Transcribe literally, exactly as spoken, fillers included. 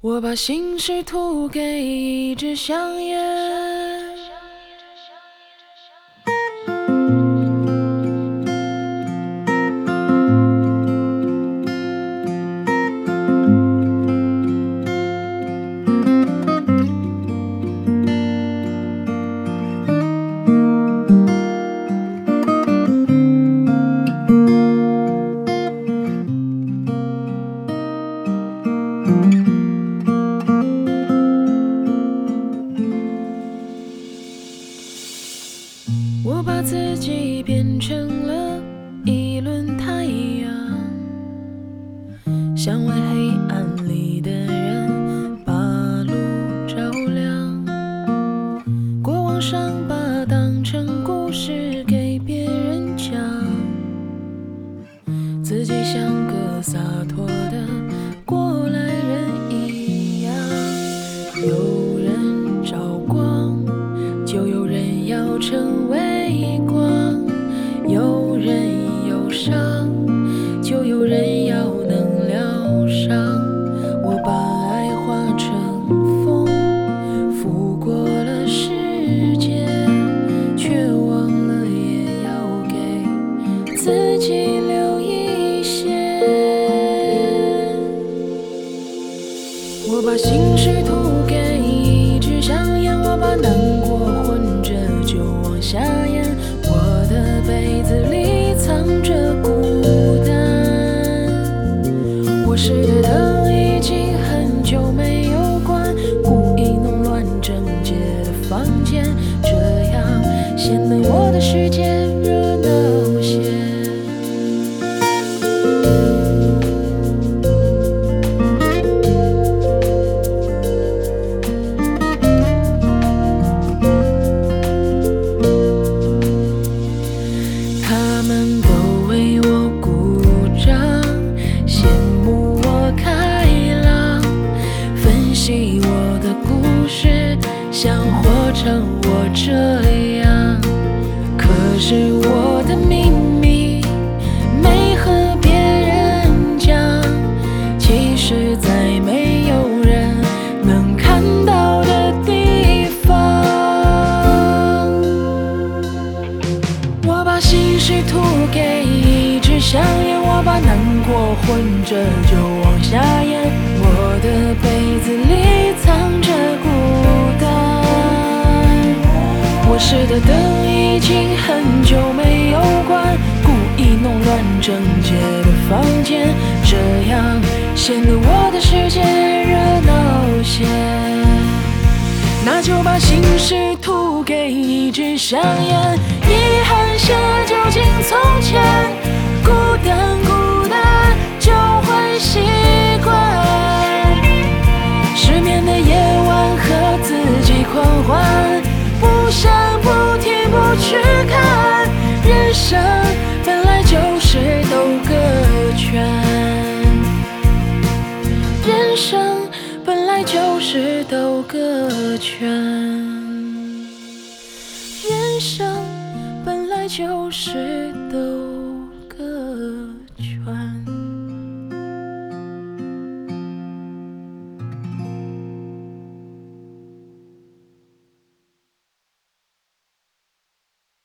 我把心事吐给一支香烟，我把自己变成了一轮太阳，想为黑暗里的人把路照亮。过往伤疤当成故事给别人讲，自己像个洒脱的过来人一样。有人找光，就有人要成为光；有人忧伤，就有人要能疗伤。我把爱化成风，拂过了世界，却忘了也要给自己留一些。我把心事吐给一支香烟，我把难过混着就往下咽。我的杯子里藏着孤单，我试的灯已经很久没有关，故意弄乱整洁的房间，这样显得我的世界热闹些。他们都为我鼓掌，羡慕我开朗，分析我的故事，想活成我这样。可是我的秘密没和别人讲，其实在没有人能看到的地方。我把心事吐给一支香烟，我把难过混着就往下咽。我的杯子里藏着孤单，我试的灯已经很久没有关，故意弄乱整洁的房间，这样显得我的世界热闹些。那就把心事吐给一支香烟，遗憾下就进从前，孤单孤单就会习惯。失眠的夜晚和自己狂欢，不想不听不去看，人生本来就是兜个圈，人生本来就是兜个圈，人生本来就是兜